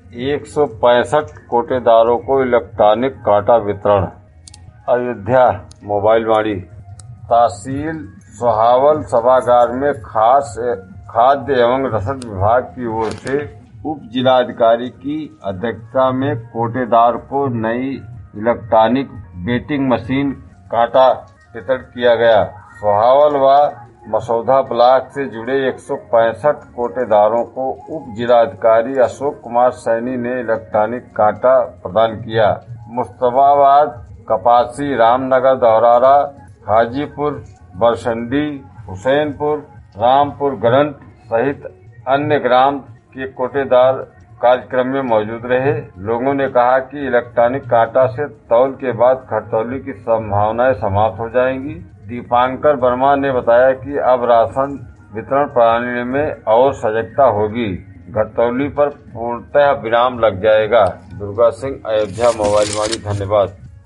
165 कोटेदारों को इलेक्ट्रॉनिक काटा वितरण। अयोध्या मोबाइल वाणी। तहसील सोहावल सभागार में खाद्य एवं रसद विभाग की ओर से उप जिलाधिकारी की अध्यक्षता में कोटेदार को नई इलेक्ट्रॉनिक वेटिंग मशीन काटा वितरण किया गया। सोहावल व मसौदा ब्लॉक से जुड़े 165 कोटेदारों को उप जिलाधिकारी अशोक कुमार सैनी ने इलेक्ट्रॉनिक काटा प्रदान किया। मुस्तफाबाद, कपासी, रामनगर, धौरारा, हाजीपुर, बरसंडी, हुसैनपुर, रामपुर, गरंत सहित अन्य ग्राम के कोटेदार कार्यक्रम में मौजूद रहे। लोगों ने कहा कि इलेक्ट्रॉनिक काटा से तौल के बाद घटतौली की संभावनाएं समाप्त हो जाएंगी। दीपांकर वर्मा ने बताया कि अब राशन वितरण प्रणाली में और सजगता होगी। घटतौली पर पूर्णतः विराम लग जाएगा। दुर्गा सिंह, अयोध्या मोबाइल वाणी। धन्यवाद।